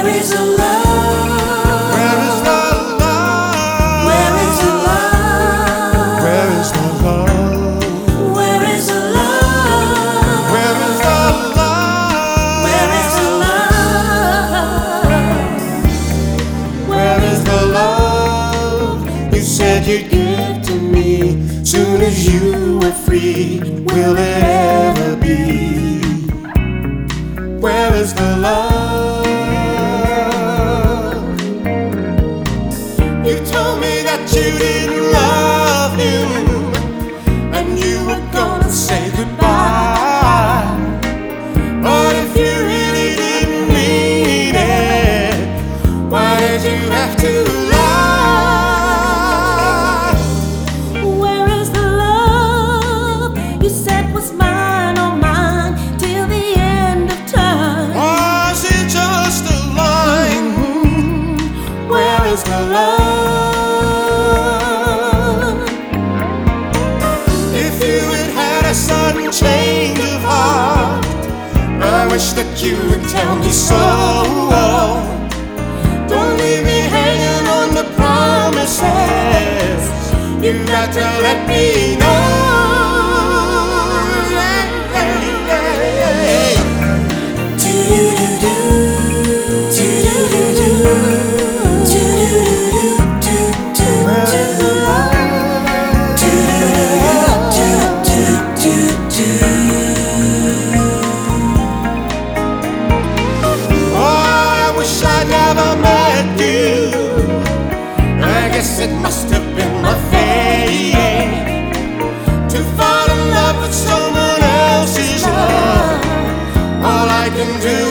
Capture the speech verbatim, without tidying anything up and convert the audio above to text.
Where is the love? Where is the love? Where is the love? Where is the love? Where is the love? Where is the love? Where is the love? Where is the love you said you'd give to me soon as you were free? Will it ever be? Where is the love? You told me that you didn't love him and you were gonna say goodbye. But if you really didn't mean it, why did you have to lie? Where is the love you said was mine, oh mine, till the end of time? Was it just a line? Where is the love? If you had had a sudden change of heart, I wish that you would tell me so. Don't leave me hanging on the promises. You've got to let me know. It must have been my fate to fall in love with someone else's love. All I can do